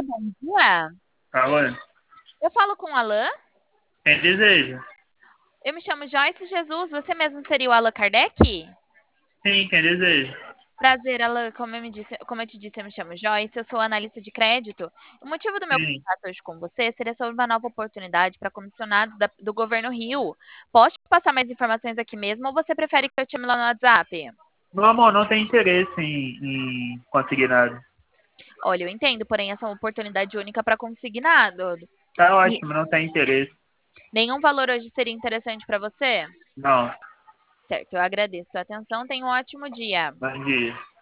bom dia. Alô? Eu falo com o Alan. Quem deseja? Eu me chamo Joyce Jesus. Você mesmo seria o Allan Kardec? Sim, quem deseja? Prazer, Alan. Como eu te disse, eu me chamo Joyce. Eu sou analista de crédito. O motivo do meu Sim. contato hoje com você seria sobre uma nova oportunidade para comissionados do Governo Rio. Posso te passar mais informações aqui mesmo ou você prefere que eu te chame lá no WhatsApp? Meu amor, não tem interesse em conseguir nada. Olha, eu entendo, porém essa é uma oportunidade única para conseguir nada. Tá E ótimo, não tem interesse. nenhum valor hoje seria interessante para você? Não, Certo, eu agradeço sua atenção. Tenha um ótimo dia. bom dia.